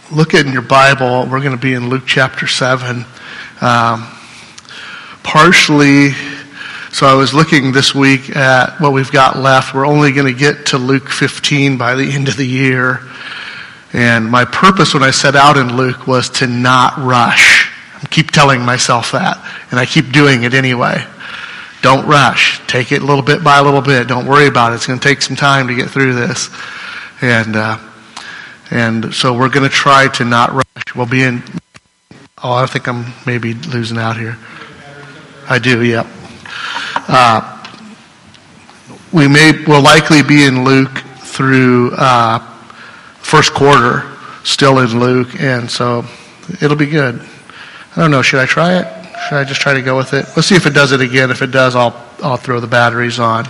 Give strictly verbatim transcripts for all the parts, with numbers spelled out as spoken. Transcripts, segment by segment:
look at in your Bible, we're going to be in Luke chapter seven. Um, partially, so I was looking this week at what we've got left. We're only going to get to Luke fifteen by the end of the year. And my purpose when I set out in Luke was to not rush. I keep telling myself that, and I keep doing it anyway. Don't rush. Take it a little bit by a little bit. Don't worry about it. It's going to take some time to get through this. And uh, and so we're going to try to not rush. We'll be in... Oh, I think I'm maybe losing out here. I do, yep. Uh, we may, will likely be in Luke through uh, first quarter, still in Luke, and so it'll be good. I don't know, should I try it? Should I just try to go with it? Let's see if it does it again. If it does, I'll I'll throw the batteries on.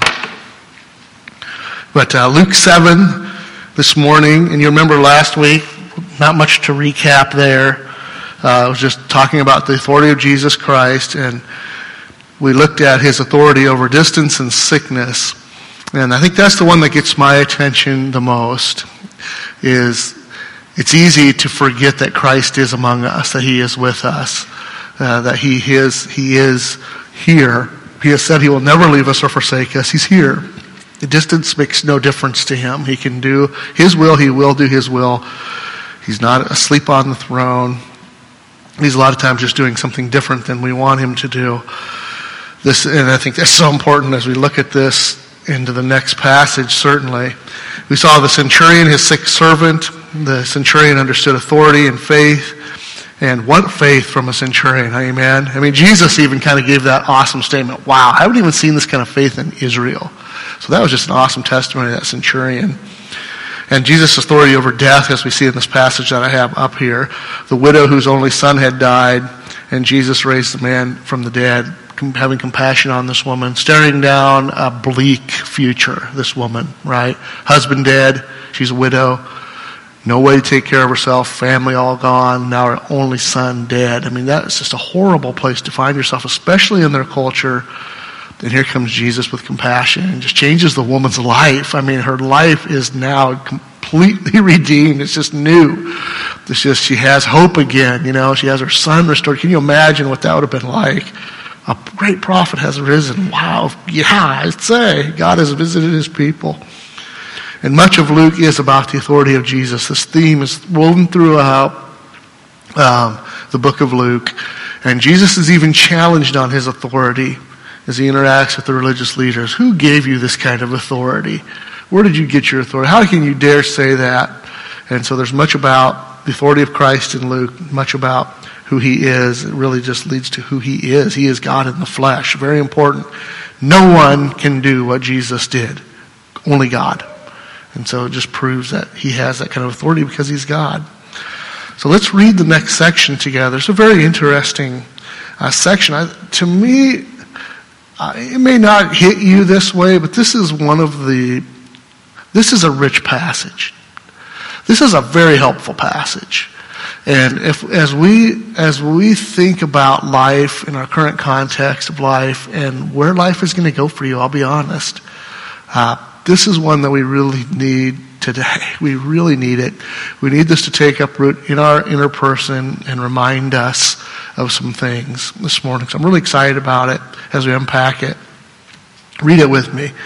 But uh, Luke seven this morning, and you remember last week, not much to recap there. Uh, I was just talking about the authority of Jesus Christ, and we looked at his authority over distance and sickness. And I think that's the one that gets my attention the most, is it's easy to forget that Christ is among us, that he is with us, uh, that he is, he is here. He has said he will never leave us or forsake us. He's here. The distance makes no difference to him. He can do his will. He will do his will. He's not asleep on the throne. He's a lot of times just doing something different than we want him to do. This, and I think that's so important as we look at this into the next passage, certainly. We saw the centurion, his sick servant. The centurion understood authority and faith. And what faith from a centurion, amen? I mean, Jesus even kind of gave that awesome statement. Wow, I haven't even seen this kind of faith in Israel. So that was just an awesome testimony of that centurion. And Jesus' authority over death, as we see in this passage that I have up here. The widow whose only son had died, and Jesus raised the man from the dead, having compassion on this woman, staring down a bleak future, this woman, right? Husband dead, she's a widow, no way to take care of herself, family all gone, now her only son dead. I mean, that's just a horrible place to find yourself, especially in their culture. And here comes Jesus with compassion and just changes the woman's life. I mean, her life is now completely redeemed. It's just new. It's just, she has hope again, you know. She has her son restored. Can you imagine what that would have been like? A great prophet has risen. Wow. Yeah, I'd say God has visited his people. And much of Luke is about the authority of Jesus. This theme is woven throughout um, the book of Luke. And Jesus is even challenged on his authority as he interacts with the religious leaders. Who gave you this kind of authority? Where did you get your authority? How can you dare say that? And so there's much about the authority of Christ in Luke, much about who he is. It really just leads to who he is. He is God in the flesh. Very important. No one can do what Jesus did. Only God. And so it just proves that he has that kind of authority because he's God. So let's read the next section together. It's a very interesting uh, section. I, to me, Uh, it may not hit you this way, but this is one of the, this is a rich passage. This is a very helpful passage. And if, as we, as we think about life in our current context of life and where life is going to go for you, I'll be honest, uh, this is one that we really need today. We really need it. We need this to take up root in our inner person and remind us of some things this morning. So I'm really excited about it as we unpack it. Read it with me.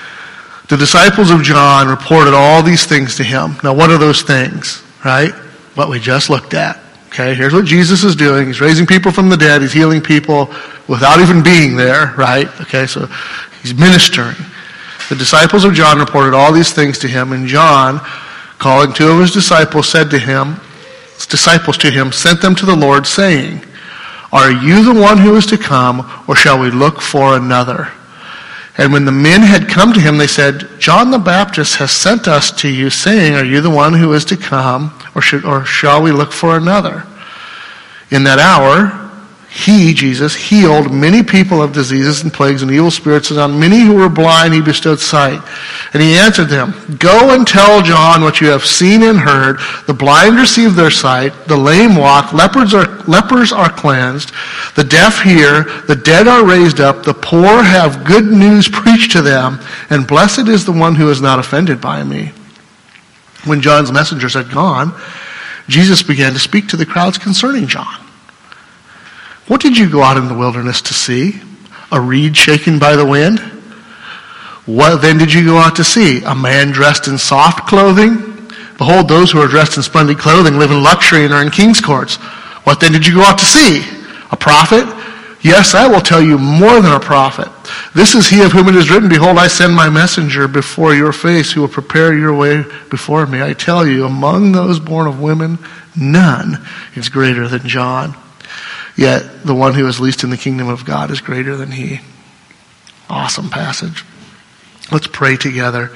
The disciples of John reported all these things to him. Now, what are those things, right? What we just looked at. Okay, here's what Jesus is doing. He's raising people from the dead. He's healing people without even being there, right? Okay, so he's ministering. The disciples of John reported all these things to him, and John, calling two of his disciples, said to him, his disciples to him, sent them to the Lord, saying, are you the one who is to come, or shall we look for another? And when the men had come to him, they said, John the Baptist has sent us to you, saying, are you the one who is to come, or should, or shall we look for another? In that hour, he, Jesus, healed many people of diseases and plagues and evil spirits, and on many who were blind he bestowed sight. And he answered them, go and tell John what you have seen and heard. The blind receive their sight, the lame walk, lepers are, lepers are cleansed, the deaf hear, the dead are raised up, the poor have good news preached to them, and blessed is the one who is not offended by me. When John's messengers had gone, Jesus began to speak to the crowds concerning John. What did you go out in the wilderness to see? A reed shaken by the wind? What then did you go out to see? A man dressed in soft clothing? Behold, those who are dressed in splendid clothing live in luxury and are in king's courts. What then did you go out to see? A prophet? Yes, I will tell you more than a prophet. This is he of whom it is written, behold, I send my messenger before your face who will prepare your way before me. I tell you, among those born of women, none is greater than John. Yet the one who is least in the kingdom of God is greater than he. Awesome passage. Let's pray together.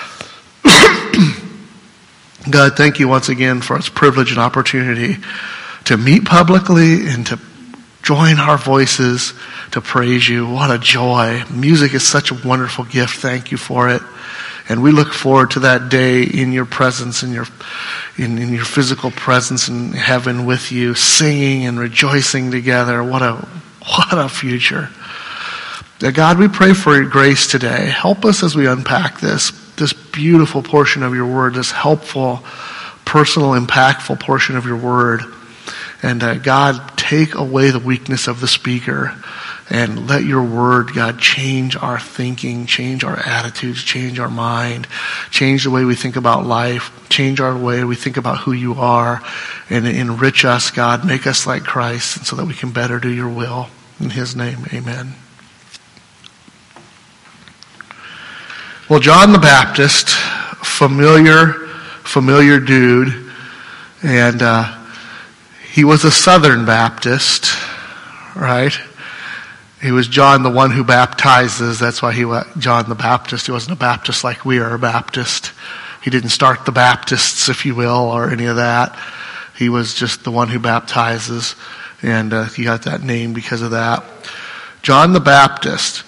God, thank you once again for this privilege and opportunity to meet publicly and to join our voices to praise you. What a joy. Music is such a wonderful gift. Thank you for it. And we look forward to that day in your presence, in your in, in your physical presence in heaven with you, singing and rejoicing together. What a what a future. God, we pray for your grace today. Help us as we unpack this, this beautiful portion of your word, this helpful, personal, impactful portion of your word. And uh, God, take away the weakness of the speaker and let your word, God, change our thinking, change our attitudes, change our mind, change the way we think about life, change our way we think about who you are, and enrich us, God. Make us like Christ so that we can better do your will. In his name, amen. Well, John the Baptist, familiar, familiar dude, and uh, he was a Southern Baptist, right? He was John, the one who baptizes. That's why he was John the Baptist. He wasn't a Baptist like we are a Baptist. He didn't start the Baptists, if you will, or any of that. He was just the one who baptizes, and uh, he got that name because of that. John the Baptist.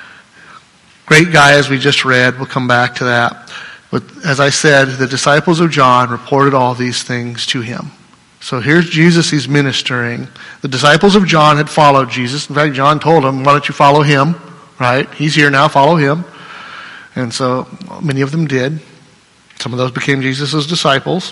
Great guy, as we just read. We'll come back to that. But as I said, the disciples of John reported all these things to him. So here's Jesus, he's ministering. The disciples of John had followed Jesus. In fact, John told them, why don't you follow him? Right? He's here now, follow him. And so many of them did. Some of those became Jesus' disciples.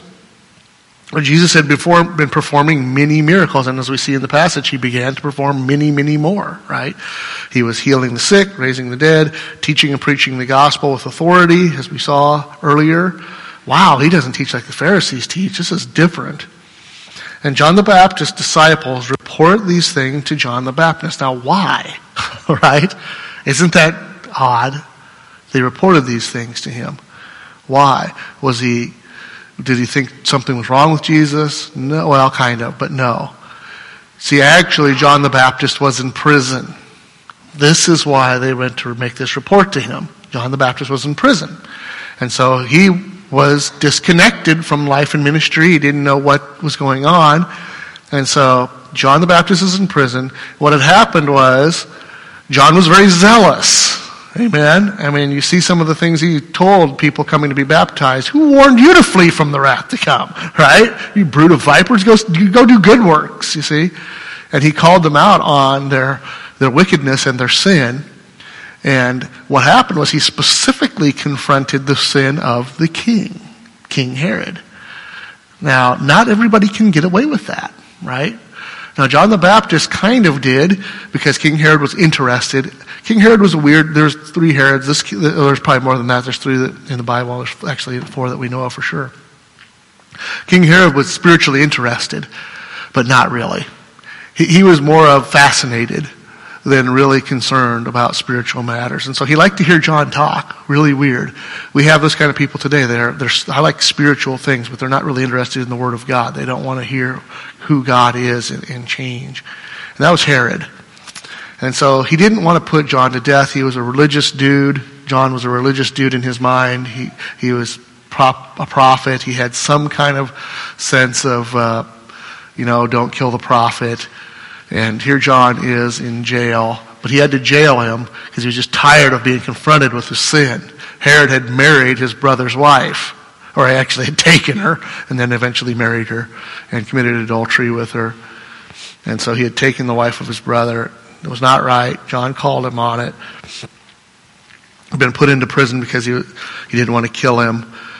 Jesus had before been performing many miracles, and as we see in the passage, he began to perform many, many more, right? He was healing the sick, raising the dead, teaching and preaching the gospel with authority, as we saw earlier. Wow, he doesn't teach like the Pharisees teach. This is different. And John the Baptist's disciples report these things to John the Baptist. Now, why? Right? Isn't that odd? They reported these things to him. Why? Was he, did he think something was wrong with Jesus? No, well, kind of, but no. See, actually, John the Baptist was in prison. This is why they went to make this report to him. John the Baptist was in prison. And so he was disconnected from life and ministry. He didn't know what was going on. And so John the Baptist is in prison. What had happened was John was very zealous. Amen. I mean, you see some of the things he told people coming to be baptized. Who warned you to flee from the wrath to come? Right? You brood of vipers, go, go do good works, you see. And he called them out on their, their wickedness and their sin. And what happened was he specifically confronted the sin of the king, King Herod. Now, not everybody can get away with that, right? Now, John the Baptist kind of did because King Herod was interested. King Herod was a weird, there's three Herods. This, there's probably more than that. There's three that, in the Bible. There's actually four that we know of for sure. King Herod was spiritually interested, but not really. He, he was more of fascinated than really concerned about spiritual matters. And so he liked to hear John talk. Really weird. We have those kind of people today. They're, they're, I like spiritual things, but they're not really interested in the Word of God. They don't want to hear who God is and, and change. And that was Herod. And so he didn't want to put John to death. He was a religious dude. John was a religious dude in his mind. He, he was prop, a prophet. He had some kind of sense of, uh, you know, don't kill the prophet. And here John is in jail, but he had to jail him because he was just tired of being confronted with his sin. Herod had married his brother's wife, or he actually had taken her, and then eventually married her and committed adultery with her. And so he had taken the wife of his brother. It was not right. John called him on it. He'd been put into prison because he, he didn't want to kill him.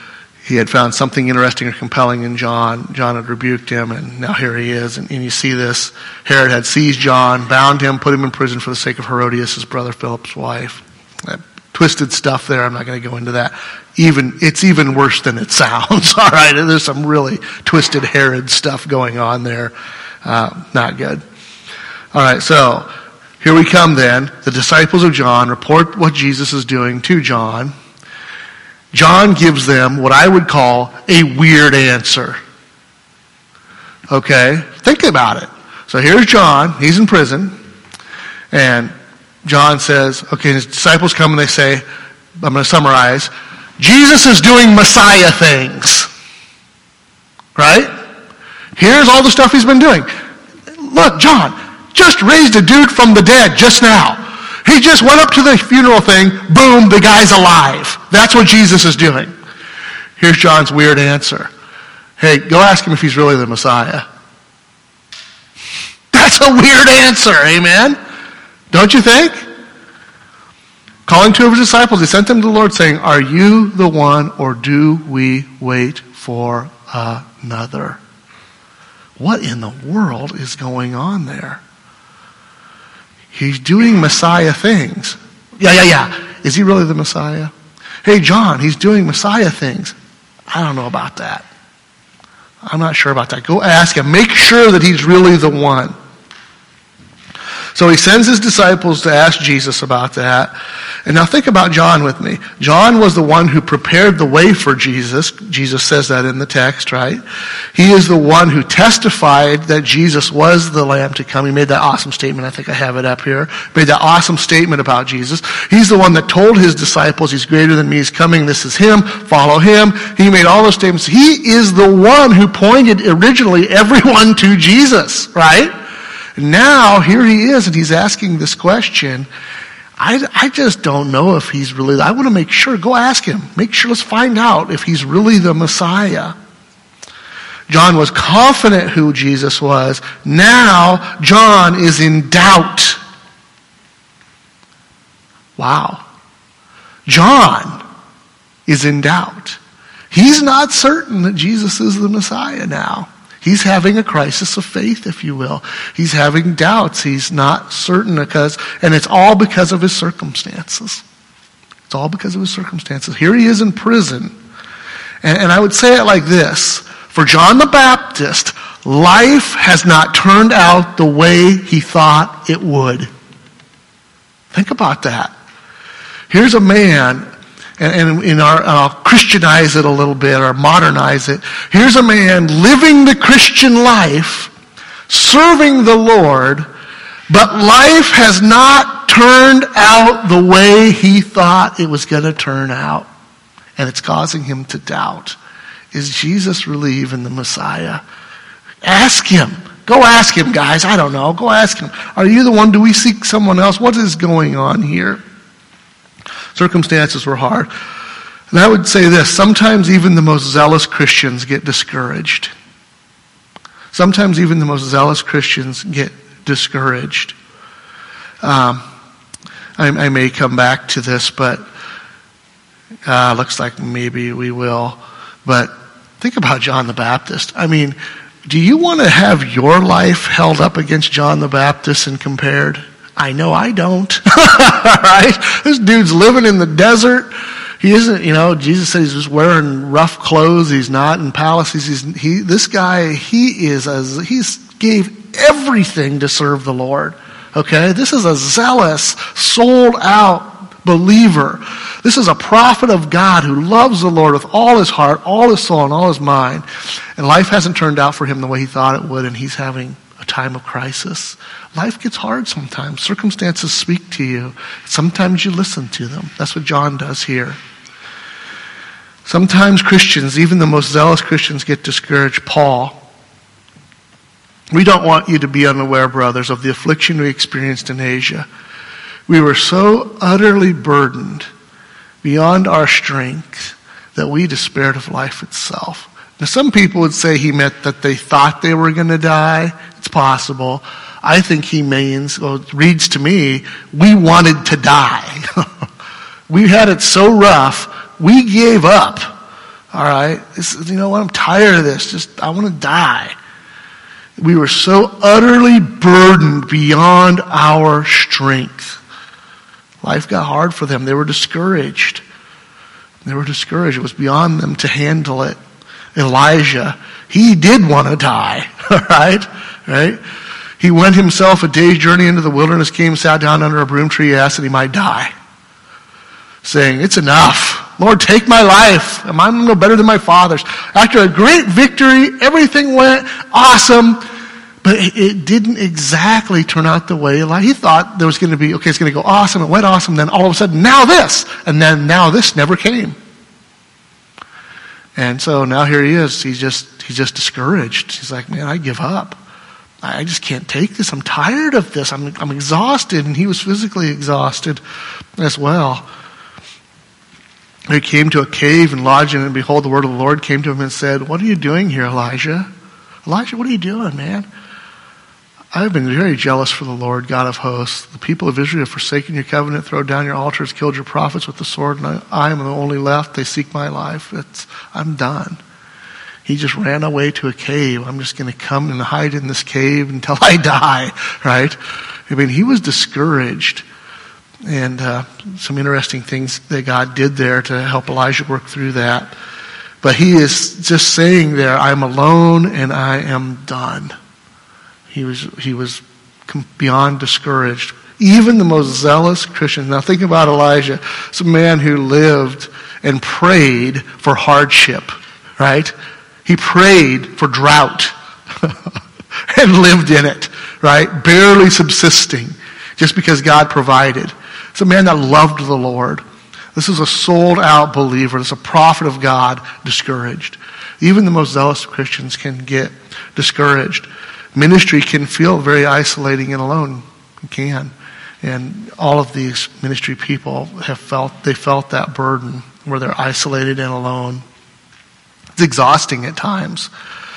he had found something interesting or compelling in John. John had rebuked him, and now here he is. And, and you see this. Herod had seized John, bound him, put him in prison for the sake of Herodias, his brother Philip's wife. That twisted stuff there. I'm not going to go into that. Even it's even worse than it sounds. All right, there's some really twisted Herod stuff going on there. Uh, not good. All right, so here we come then. The disciples of John report what Jesus is doing to John. John gives them what I would call a weird answer. Okay? Think about it. So here's John. He's in prison. And John says, okay, his disciples come and they say, I'm going to summarize, Jesus is doing Messiah things. Right? Here's all the stuff he's been doing. Look, John just raised a dude from the dead just now. He just went up to the funeral thing, boom, the guy's alive. That's what Jesus is doing. Here's John's weird answer. Hey, go ask him if he's really the Messiah. That's a weird answer, amen? Don't you think? Calling two of his disciples, he sent them to the Lord saying, are you the one or do we wait for another? What in the world is going on there? He's doing Messiah things. Yeah, yeah, yeah. Is he really the Messiah? Hey, John, he's doing Messiah things. I don't know about that. I'm not sure about that. Go ask him. Make sure that he's really the one. So he sends his disciples to ask Jesus about that. And now think about John with me. John was the one who prepared the way for Jesus. Jesus says that in the text, right? He is the one who testified that Jesus was the Lamb to come. He made that awesome statement. I think I have it up here. Made that awesome statement about Jesus. He's the one that told his disciples, he's greater than me, he's coming, this is him, follow him. He made all those statements. He is the one who pointed originally everyone to Jesus, right? Now, here he is, and he's asking this question. I, I just don't know if he's really, I want to make sure, go ask him. Make sure, let's find out if he's really the Messiah. John was confident who Jesus was. Now, John is in doubt. Wow. John is in doubt. He's not certain that Jesus is the Messiah now. He's having a crisis of faith, if you will. He's having doubts. He's not certain because, and it's all because of his circumstances. It's all because of his circumstances. Here he is in prison. And, and I would say it like this. For John the Baptist, life has not turned out the way he thought it would. Think about that. Here's a man, and in our, I'll Christianize it a little bit or modernize it. Here's a man living the Christian life, serving the Lord, but life has not turned out the way he thought it was going to turn out. And it's causing him to doubt. Is Jesus really even the Messiah? Ask him. Go ask him, guys. I don't know. Go ask him. Are you the one? Do we seek someone else? What is going on here? Circumstances were hard. And I would say this, sometimes even the most zealous Christians get discouraged. Sometimes even the most zealous Christians get discouraged. Um, I, I may come back to this, but uh, looks like maybe we will. But think about John the Baptist. I mean, do you want to have your life held up against John the Baptist and compared? I know I don't. Right? This dude's living in the desert. He isn't, you know, Jesus said he's just wearing rough clothes. He's not in palaces. He's, he, this guy, he is, as he's gave everything to serve the Lord. Okay? This is a zealous, sold out believer. This is a prophet of God who loves the Lord with all his heart, all his soul, and all his mind. And life hasn't turned out for him the way he thought it would, and he's having a time of crisis. Life gets hard sometimes. Circumstances speak to you. Sometimes you listen to them. That's what John does here. Sometimes Christians, even the most zealous Christians, get discouraged. Paul, we don't want you to be unaware, brothers, of the affliction we experienced in Asia. We were so utterly burdened beyond our strength that we despaired of life itself. Now, some people would say he meant that they thought they were going to die. It's possible. I think he means, well, it reads to me, we wanted to die. We had it so rough, we gave up. All right? This, you know what? I'm tired of this. Just, I want to die. We were so utterly burdened beyond our strength. Life got hard for them. They were discouraged. They were discouraged. It was beyond them to handle it. Elijah, he did want to die. All right? Right? He went himself a day's journey into the wilderness, came, sat down under a broom tree, asked that he might die. Saying, it's enough. Lord, take my life. I'm no better than my father's. After a great victory, everything went awesome, but it didn't exactly turn out the way Elijah. He thought there was going to be, okay, it's going to go awesome. It went awesome. Then all of a sudden, now this. And then now this never came. And so now here he is. He's just, he's just discouraged. He's like, man, I give up. I just can't take this. I'm tired of this. I'm, I'm exhausted. And he was physically exhausted as well. He came to a cave and lodged in it, and behold, the word of the Lord came to him and said, what are you doing here, Elijah? Elijah, what are you doing, man? I've been very jealous for the Lord, God of hosts. The people of Israel have forsaken your covenant, thrown down your altars, killed your prophets with the sword, and I, I am the only left. They seek my life. It's, I'm done. He just ran away to a cave. I'm just going to come and hide in this cave until I die, right? I mean, he was discouraged. And uh, some interesting things that God did there to help Elijah work through that. But he is just saying there, I'm alone and I am done. He was he was beyond discouraged. Even the most zealous Christians. Now think about Elijah. It's a man who lived and prayed for hardship, right? He prayed for drought and lived in it, right? Barely subsisting just because God provided. It's a man that loved the Lord. This is a sold-out believer. This is a prophet of God, discouraged. Even the most zealous Christians can get discouraged. Ministry can feel very isolating and alone. It can. And all of these ministry people have felt, they felt that burden where they're isolated and alone. It's exhausting at times.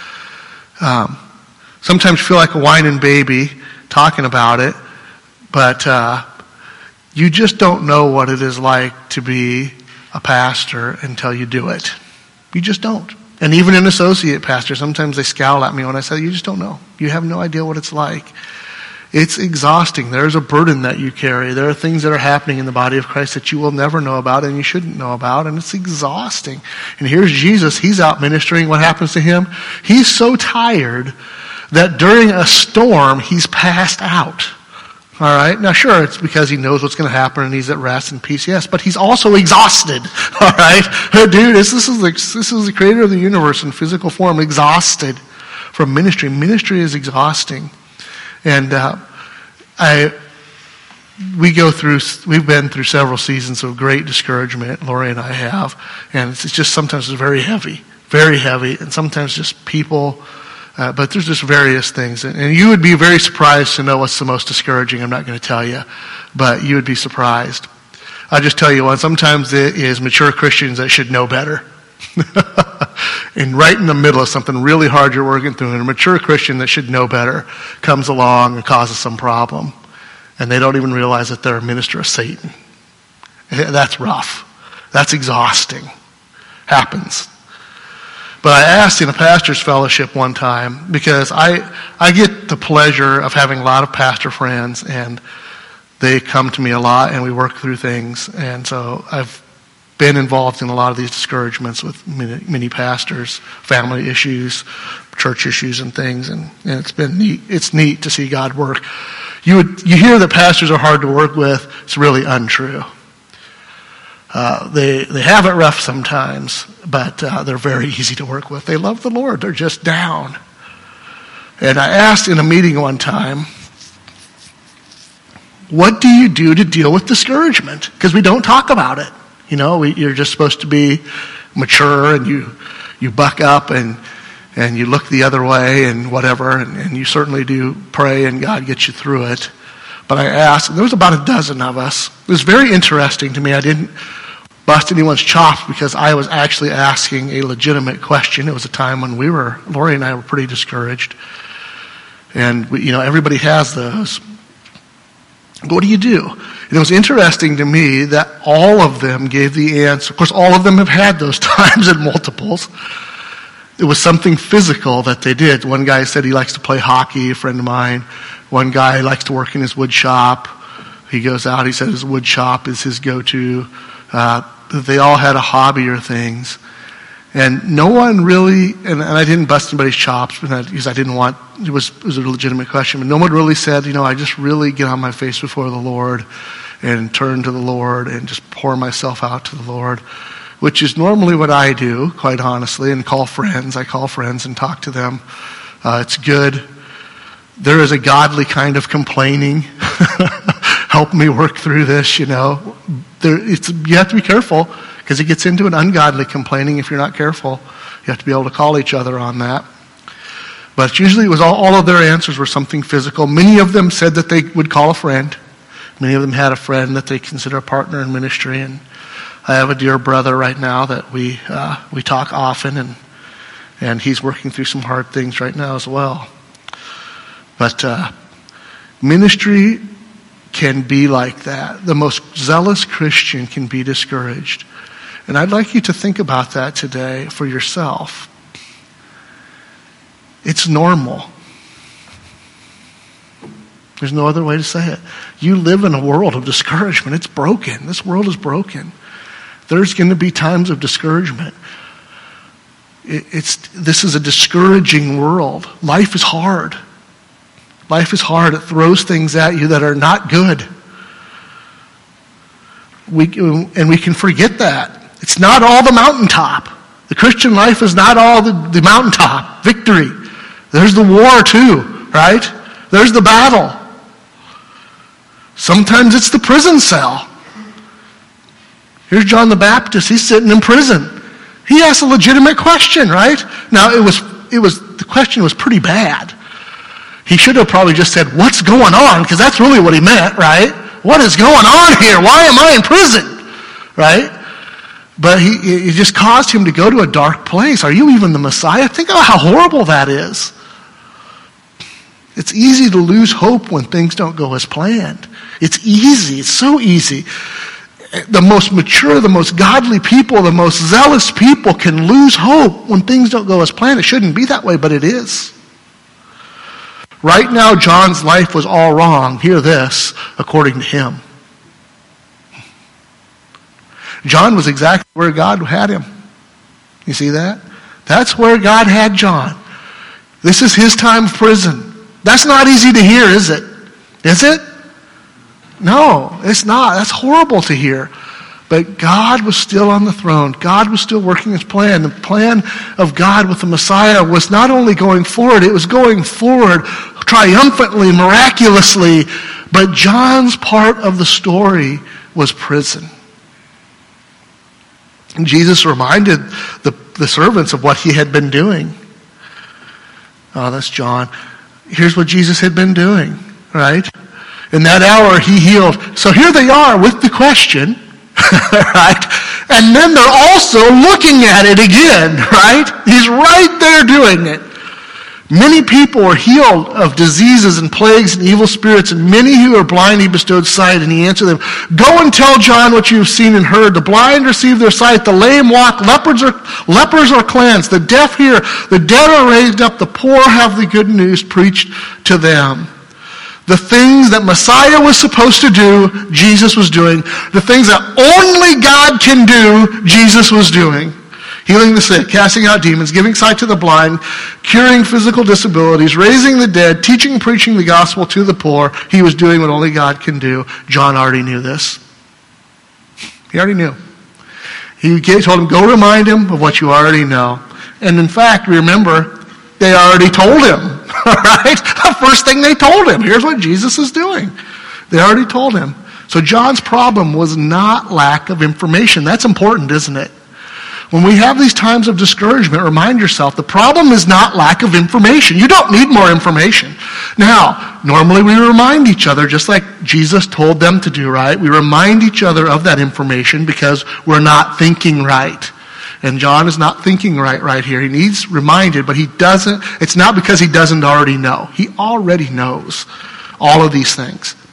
Um, sometimes you feel like a whining baby talking about it, but uh, you just don't know what it is like to be a pastor until you do it. You just don't. And even an associate pastor, sometimes they scowl at me when I say, you just don't know. You have no idea what it's like. It's exhausting. There's a burden that you carry. There are things that are happening in the body of Christ that you will never know about and you shouldn't know about, and it's exhausting. And here's Jesus. He's out ministering. What happens to him? He's so tired that during a storm, he's passed out. All right. Now, sure, it's because he knows what's going to happen and he's at rest and peace. Yes, but he's also exhausted. All right, dude. This, this is the this is the creator of the universe in physical form, exhausted from ministry. Ministry is exhausting, and uh, I we go through. We've been through several seasons of great discouragement. Lori and I have, and it's, it's just sometimes it's very heavy, very heavy, and sometimes just people. Uh, but there's just various things. And, and you would be very surprised to know what's the most discouraging. I'm not going to tell you, but you would be surprised. I'll just tell you one. Sometimes it is mature Christians that should know better. And right in the middle of something really hard you're working through, and a mature Christian that should know better comes along and causes some problem. And they don't even realize that they're a minister of Satan. That's rough. That's exhausting. Happens. But I asked in a pastor's fellowship one time, because I I get the pleasure of having a lot of pastor friends, and they come to me a lot, and we work through things. And so I've been involved in a lot of these discouragements with many, many pastors, family issues, church issues, and things. And, and it's been neat. It's neat to see God work. You would you hear that pastors are hard to work with. It's really untrue. Uh, they they have it rough sometimes, but uh, they're very easy to work with. They love the Lord. They're just down. And I asked in a meeting one time, what do you do to deal with discouragement? Because we don't talk about it. You know, we, you're just supposed to be mature, and you you buck up and and you look the other way and whatever, and, and you certainly do pray and God gets you through it. But I asked, and there was about a dozen of us. It was very interesting to me. I didn't bust anyone's chops because I was actually asking a legitimate question. It was a time when we were, Lori and I were pretty discouraged. And, we, you know, everybody has those. What do you do? And it was interesting to me that all of them gave the answer. Of course, all of them have had those times and multiples. It was something physical that they did. One guy said he likes to play hockey, a friend of mine. One guy likes to work in his wood shop. He goes out, he said his wood shop is his go-to. Uh, they all had a hobby or things. And no one really, and, and I didn't bust anybody's chops because I didn't want, it was, it was a legitimate question, but no one really said, you know, I just really get on my face before the Lord and turn to the Lord and just pour myself out to the Lord, which is normally what I do, quite honestly, and call friends. I call friends and talk to them. Uh, it's good. There is a godly kind of complaining. Help me work through this, you know. There, it's, you have to be careful because it gets into an ungodly complaining if you're not careful. You have to be able to call each other on that. But usually it was all, all of their answers were something physical. Many of them said that they would call a friend. Many of them had a friend that they consider a partner in ministry. And I have a dear brother right now that we uh, we talk often, and and he's working through some hard things right now as well. But uh, ministry can be like that. The most zealous Christian can be discouraged. And I'd like you to think about that today for yourself. It's normal. There's no other way to say it. You live in a world of discouragement. It's broken. This world is broken. There's going to be times of discouragement. It, it's this is a discouraging world. Life is hard. Life is hard. It throws things at you that are not good. We and we can forget that. It's not all the mountaintop. The Christian life is not all the, the mountaintop victory. There's the war too, right? There's the battle. Sometimes it's the prison cell. Here's John the Baptist. He's sitting in prison. He asks a legitimate question, right? Now it was it was the question was pretty bad. He should have probably just said, "What's going on?" Because that's really what he meant, right? What is going on here? Why am I in prison? Right? But he, it just caused him to go to a dark place. Are you even the Messiah? Think about how horrible that is. It's easy to lose hope when things don't go as planned. It's easy. It's so easy. The most mature, the most godly people, the most zealous people can lose hope when things don't go as planned. It shouldn't be that way, but it is. Right now, John's life was all wrong. Hear this, according to him. John was exactly where God had him. You see that? That's where God had John. This is his time of prison. That's not easy to hear, is it? Is it? No, it's not. That's horrible to hear. But God was still on the throne. God was still working his plan. The plan of God with the Messiah was not only going forward, it was going forward triumphantly, miraculously. But John's part of the story was prison. And Jesus reminded the, the servants of what he had been doing. Oh, that's John. Here's what Jesus had been doing, right? In that hour, he healed. So here they are with the question, right? And then they're also looking at it again, right? He's right there doing it. Many people were healed of diseases and plagues and evil spirits, and many who are blind he bestowed sight. And he answered them, "Go and tell John what you have seen and heard. The blind receive their sight, the lame walk, lepers are, lepers are cleansed, the deaf hear, the dead are raised up, the poor have the good news preached to them." The things that Messiah was supposed to do, Jesus was doing. The things that only God can do, Jesus was doing. Healing the sick, casting out demons, giving sight to the blind, curing physical disabilities, raising the dead, teaching and preaching the gospel to the poor. He was doing what only God can do. John already knew this. He already knew. He told him, go remind him of what you already know. And in fact, remember, they already told him. All right? The first thing they told him. Here's what Jesus is doing. They already told him. So John's problem was not lack of information. That's important, isn't it? When we have these times of discouragement, remind yourself, the problem is not lack of information. You don't need more information. Now, normally we remind each other, just like Jesus told them to do, right? We remind each other of that information because we're not thinking right. And John is not thinking right right here. He needs reminded, but he doesn't. It's not because he doesn't already know. He already knows all of these things.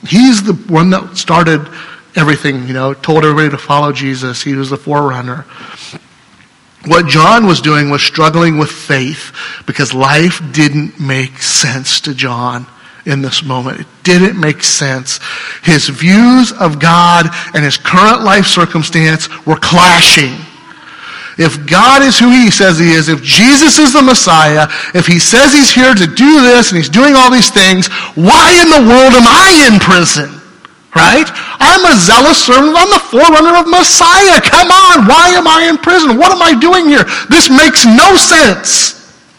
He's the one that started everything, you know, told everybody to follow Jesus. He was the forerunner. What John was doing was struggling with faith because life didn't make sense to John in this moment. It didn't make sense. His views of God and his current life circumstance were clashing. If God is who he says he is, if Jesus is the Messiah, if he says he's here to do this and he's doing all these things, why in the world am I in prison? Right? I'm a zealous servant. I'm the forerunner of Messiah. Come on. Why am I in prison? What am I doing here? This makes no sense.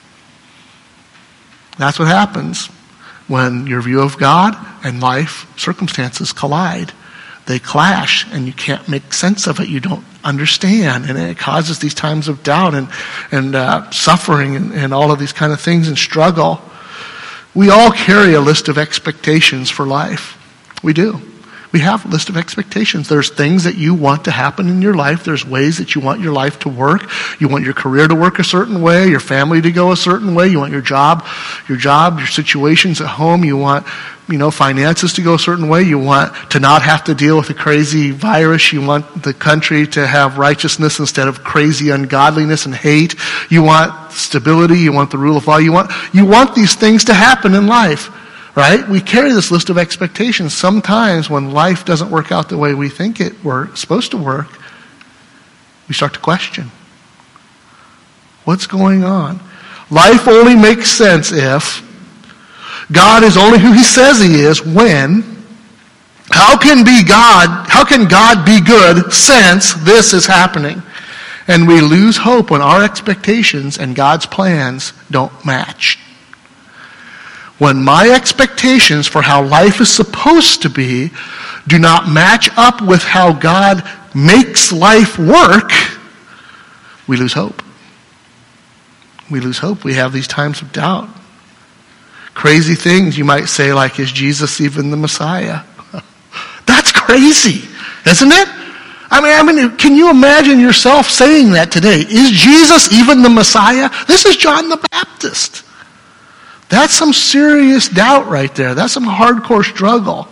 That's what happens when your view of God and life circumstances collide. They clash, and you can't make sense of it. You don't understand, and it causes these times of doubt and and uh, suffering and, and all of these kind of things and struggle. We all carry a list of expectations for life. We do. We have a list of expectations. There's things that you want to happen in your life. There's ways that you want your life to work. You want your career to work a certain way, your family to go a certain way. You want your job, your job, your situations at home. You want, you know, finances to go a certain way. You want to not have to deal with a crazy virus. You want the country to have righteousness instead of crazy ungodliness and hate. You want stability. You want the rule of law. You want, you want these things to happen in life. Right? We carry this list of expectations. Sometimes when life doesn't work out the way we think it work, supposed to work, we start to question. What's going on? Life only makes sense if God is only who he says he is when. How can be God, how can God be good since this is happening? And we lose hope when our expectations and God's plans don't match. When my expectations for how life is supposed to be do not match up with how God makes life work, we lose hope. We lose hope. We have these times of doubt. Crazy things you might say, like, is Jesus even the Messiah? That's crazy, isn't it? I mean, I mean, can you imagine yourself saying that today? Is Jesus even the Messiah? This is John the Baptist. That's some serious doubt right there. That's some hardcore struggle.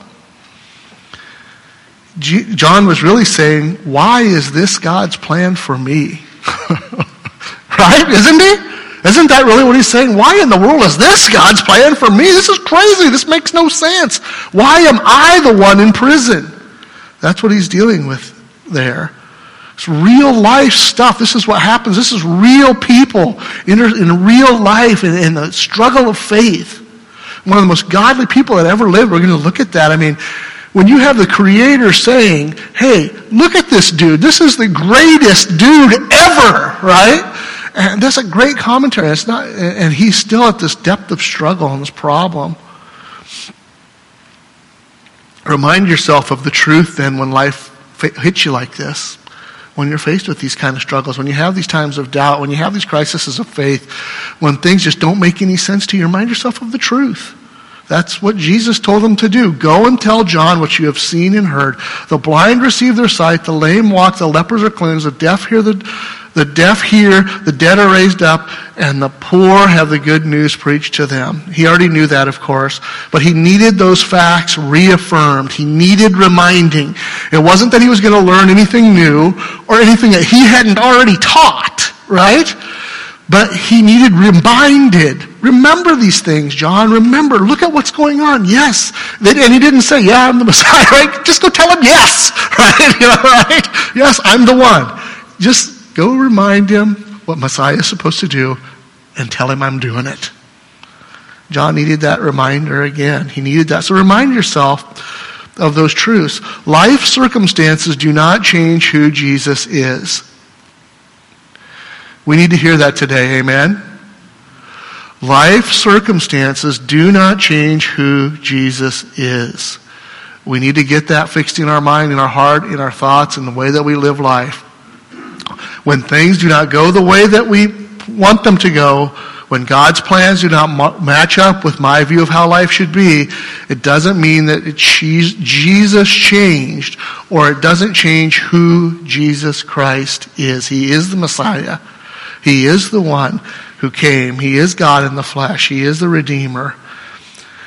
G- John was really saying, why is this God's plan for me? Right? Isn't he? Isn't that really what he's saying? Why in the world is this God's plan for me? This is crazy. This makes no sense. Why am I the one in prison? That's what he's dealing with there. It's real life stuff. This is what happens. This is real people in, in real life, in, in the struggle of faith. One of the most godly people that ever lived. We're going to look at that. I mean, when you have the Creator saying, hey, look at this dude. This is the greatest dude ever, right? And that's a great commentary. It's not, and he's still at this depth of struggle and this problem. Remind yourself of the truth then when life hits you like this. When you're faced with these kind of struggles, when you have these times of doubt, when you have these crises of faith, when things just don't make any sense to you, remind yourself of the truth. That's what Jesus told them to do. Go and tell John what you have seen and heard. The blind receive their sight, the lame walk, the lepers are cleansed, the deaf hear the, the deaf hear, the dead are raised up, and the poor have the good news preached to them. He already knew that, of course, but he needed those facts reaffirmed. He needed reminding. It wasn't that he was going to learn anything new or anything that he hadn't already taught, right? But he needed reminded. Remember these things, John. Remember. Look at what's going on. Yes. And he didn't say, yeah, I'm the Messiah, right? Just go tell him yes, right? You know, right? Yes, I'm the one. Just go remind him what Messiah is supposed to do and tell him I'm doing it. John needed that reminder again. He needed that. So remind yourself of those truths. Life circumstances do not change who Jesus is. We need to hear that today, amen? Life circumstances do not change who Jesus is. We need to get that fixed in our mind, in our heart, in our thoughts, in the way that we live life. When things do not go the way that we want them to go, when God's plans do not match up with my view of how life should be, it doesn't mean that it, Jesus changed, or it doesn't change who Jesus Christ is. He is the Messiah. He is the one who came. He is God in the flesh. He is the Redeemer.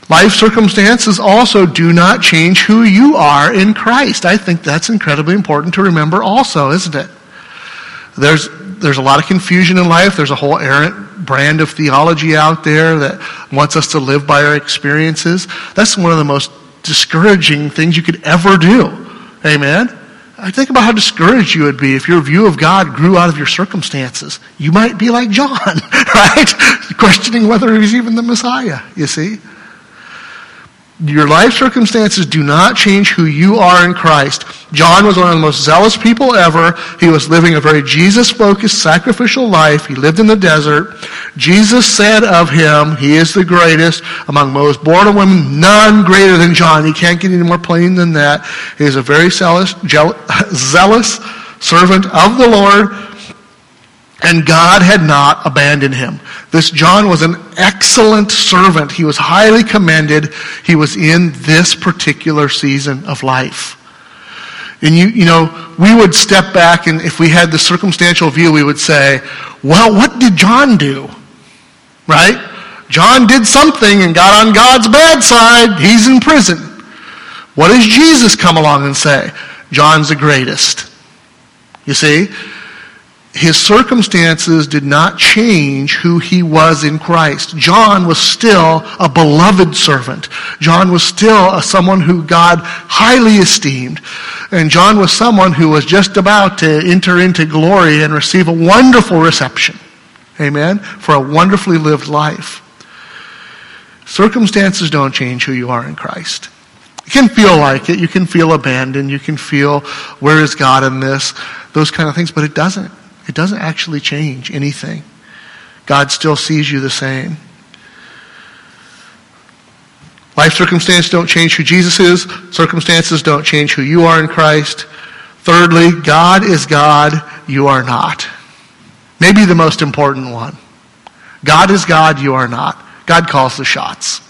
Life circumstances also do not change who you are in Christ. I think that's incredibly important to remember also, isn't it? There's there's a lot of confusion in life. There's a whole errant brand of theology out there that wants us to live by our experiences. That's one of the most discouraging things you could ever do. Amen? I think about how discouraged you would be if your view of God grew out of your circumstances. You might be like John, right? Questioning whether he's even the Messiah, you see? Your life circumstances do not change who you are in Christ. John was one of the most zealous people ever. He was living a very Jesus-focused, sacrificial life. He lived in the desert. Jesus said of him, he is the greatest among most born of women, none greater than John. He can't get any more plain than that. He is a very zealous, zealous servant of the Lord, and God had not abandoned him. This John was an excellent servant. He was highly commended. He was in this particular season of life. And you, you know, we would step back, and if we had the circumstantial view, we would say, well, what did John do? Right? John did something and got on God's bad side. He's in prison. What does Jesus come along and say? John's the greatest. You see? His circumstances did not change who he was in Christ. John was still a beloved servant. John was still a, someone who God highly esteemed. And John was someone who was just about to enter into glory and receive a wonderful reception. Amen? For a wonderfully lived life. Circumstances don't change who you are in Christ. You can feel like it. You can feel abandoned. You can feel, where is God in this? Those kind of things. But it doesn't. It doesn't actually change anything. God still sees you the same. Life circumstances don't change who Jesus is. Circumstances don't change who you are in Christ. Thirdly, God is God, you are not. Maybe the most important one. God is God, you are not. God calls the shots.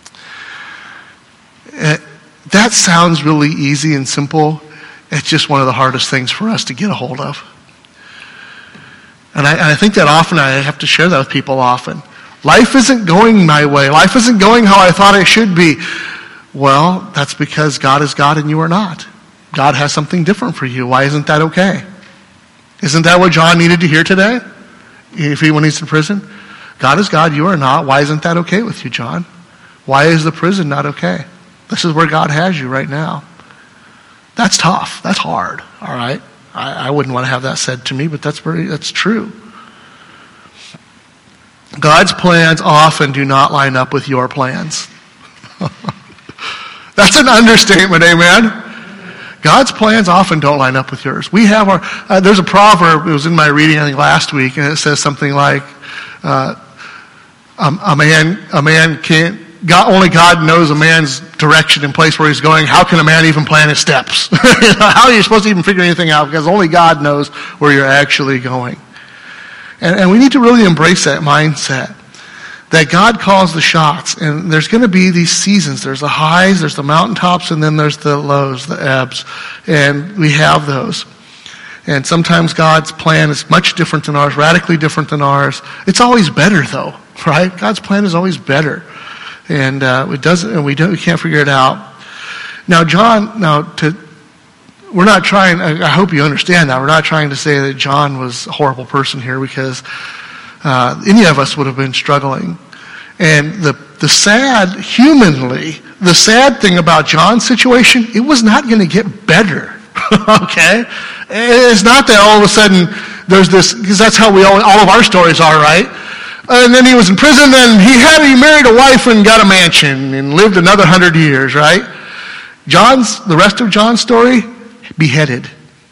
Uh, that sounds really easy and simple. It's just one of the hardest things for us to get a hold of. And I, and I think that often I have to share that with people often. Life isn't going my way. Life isn't going how I thought it should be. Well, that's because God is God and you are not. God has something different for you. Why isn't that okay? Isn't that what John needed to hear today? If he, when he's in prison? God is God, you are not. Why isn't that okay with you, John? Why is the prison not okay? This is where God has you right now. That's tough. That's hard. All right? I, I wouldn't want to have that said to me, but that's very, that's true. God's plans often do not line up with your plans. That's an understatement, amen? God's plans often don't line up with yours. We have our, uh, there's a proverb, it was in my reading, I think, last week, and it says something like, uh, a, a man, a man can't, God, only God knows a man's direction and place where he's going. How can a man even plan his steps? How are you supposed to even figure anything out? Because only God knows where you're actually going. And, and we need to really embrace that mindset. That God calls the shots. And there's going to be these seasons. There's the highs, there's the mountaintops, and then there's the lows, the ebbs. And we have those. And sometimes God's plan is much different than ours, radically different than ours. It's always better, though, right? God's plan is always better. And uh, it doesn't, and we don't, we can't figure it out. Now, John, now to, we're not trying. I hope you understand that we're not trying to say that John was a horrible person here, because uh, any of us would have been struggling. And the the sad, humanly, the sad thing about John's situation, it was not going to get better. Okay, it's not that all of a sudden there's this, because that's how we all, all of our stories are, right? And then he was in prison, and he had he married a wife and got a mansion and lived another hundred years, right? John's, the rest of John's story, beheaded.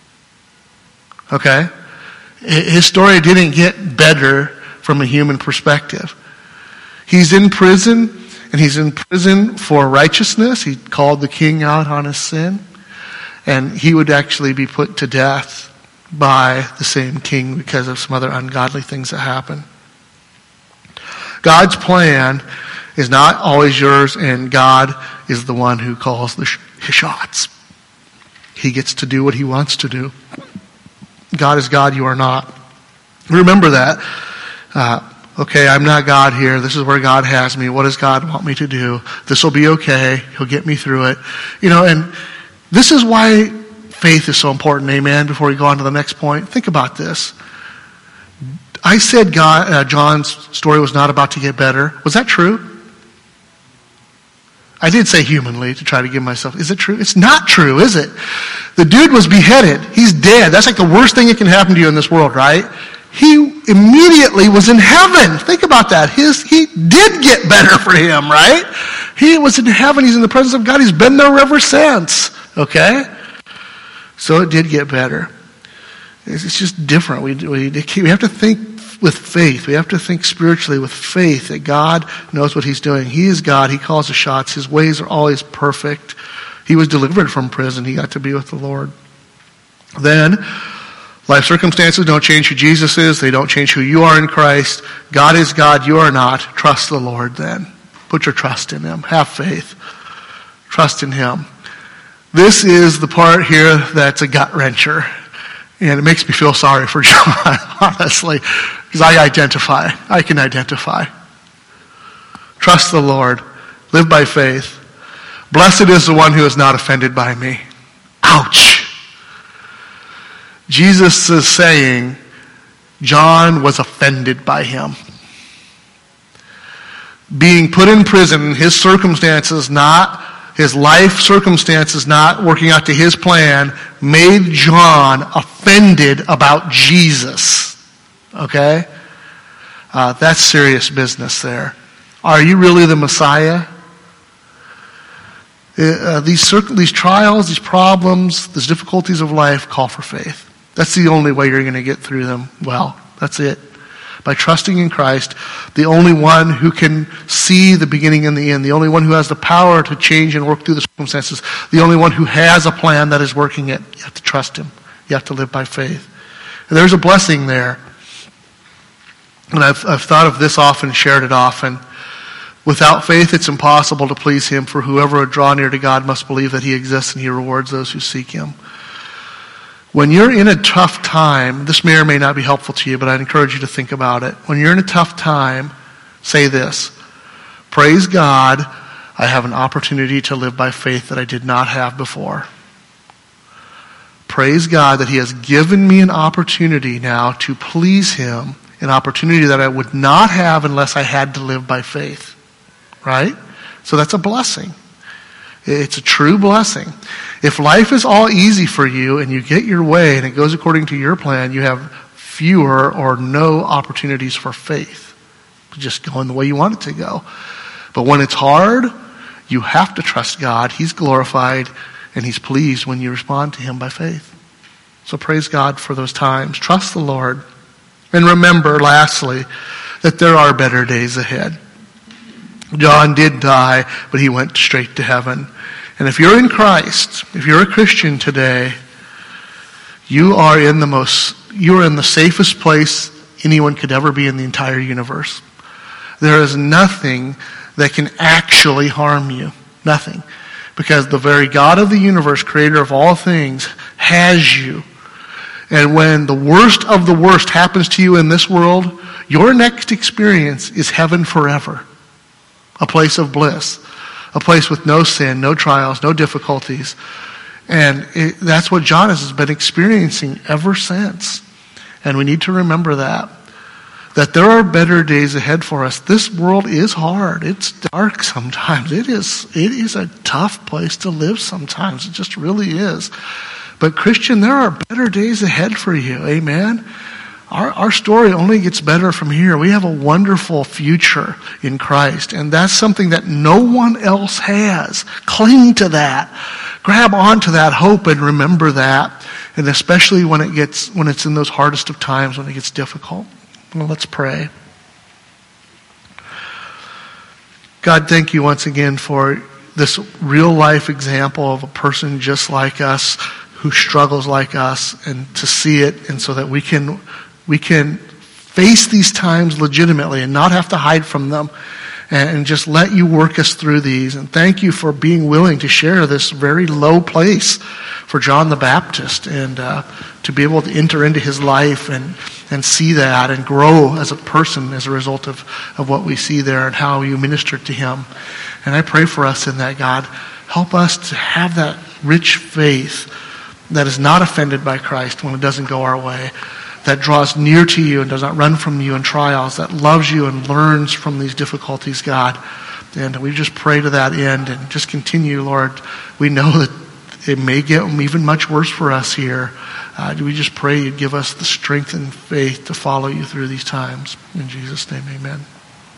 Okay? His story didn't get better from a human perspective. He's in prison, and he's in prison for righteousness. He called the king out on his sin, and he would actually be put to death by the same king because of some other ungodly things that happened. God's plan is not always yours, and God is the one who calls the sh- shots. He gets to do what he wants to do. God is God, you are not. Remember that. Uh, okay, I'm not God here. This is where God has me. What does God want me to do? This will be okay. He'll get me through it. You know, and this is why faith is so important, amen, before we go on to the next point. Think about this. I said God, uh, John's story was not about to get better. Was that true? I did say humanly to try to give myself, is it true? It's not true, is it? The dude was beheaded. He's dead. That's like the worst thing that can happen to you in this world, right? He immediately was in heaven. Think about that. His, he did get better for him, right? He was in heaven. He's in the presence of God. He's been there ever since. Okay? So it did get better. It's just different. We, we, we have to think with faith. We have to think spiritually with faith that God knows what he's doing. He is God. He calls the shots. His ways are always perfect. He was delivered from prison. He got to be with the Lord. Then, life circumstances don't change who Jesus is. They don't change who you are in Christ. God is God. You are not. Trust the Lord then. Put your trust in him. Have faith. Trust in him. This is the part here that's a gut wrencher. And it makes me feel sorry for John, honestly, because I identify. I can identify. Trust the Lord. Live by faith. Blessed is the one who is not offended by me. Ouch! Jesus is saying John was offended by him. Being put in prison, his circumstances not, his life circumstances not working out to his plan, made John offended about Jesus. Okay? Uh, that's serious business there. Are you really the Messiah? Uh, these, circ- these trials, these problems, these difficulties of life call for faith. That's the only way you're going to get through them. Well, that's it. By trusting in Christ, the only one who can see the beginning and the end, the only one who has the power to change and work through the circumstances, the only one who has a plan that is working it. You have to trust him. You have to live by faith. And there's a blessing there. And I've, I've thought of this often, shared it often. Without faith, it's impossible to please him, for whoever would draw near to God must believe that he exists and he rewards those who seek him. When you're in a tough time, this may or may not be helpful to you, but I'd encourage you to think about it. When you're in a tough time, say this: praise God, I have an opportunity to live by faith that I did not have before. Praise God that he has given me an opportunity now to please him, an opportunity that I would not have unless I had to live by faith. Right? So that's a blessing. It's a true blessing. If life is all easy for you and you get your way and it goes according to your plan, you have fewer or no opportunities for faith. Just going the way you want it to go. But when it's hard, you have to trust God. He's glorified and he's pleased when you respond to him by faith. So praise God for those times. Trust the Lord. And remember, lastly, that there are better days ahead. John did die, but he went straight to heaven. And if you're in Christ, if you're a Christian today, you are in the most, you are in the safest place anyone could ever be in the entire universe. There is nothing that can actually harm you. Nothing. Because the very God of the universe, creator of all things, has you. And when the worst of the worst happens to you in this world, your next experience is heaven forever. A place of bliss. A place with no sin, no trials, no difficulties. And it, that's what John has been experiencing ever since. And we need to remember that. That there are better days ahead for us. This world is hard. It's dark sometimes. It is, it is a tough place to live sometimes. It just really is. But Christian, there are better days ahead for you. Amen? Our, our story only gets better from here. We have a wonderful future in Christ. And that's something that no one else has. Cling to that. Grab onto that hope and remember that. And especially when it gets, when it's in those hardest of times, when it gets difficult. Well, let's pray. God, thank you once again for this real life example of a person just like us who struggles like us, and to see it, and so that we can we can face these times legitimately and not have to hide from them, and, and just let you work us through these. And thank you for being willing to share this very low place for John the Baptist, and uh, to be able to enter into his life and, and see that and grow as a person as a result of, of what we see there and how you ministered to him. And I pray for us in that, God. Help us to have that rich faith that is not offended by Christ when it doesn't go our way, that draws near to you and does not run from you in trials, that loves you and learns from these difficulties, God. And we just pray to that end and just continue, Lord. We know that it may get even much worse for us here. Uh, we just pray you'd give us the strength and faith to follow you through these times. In Jesus' name, amen.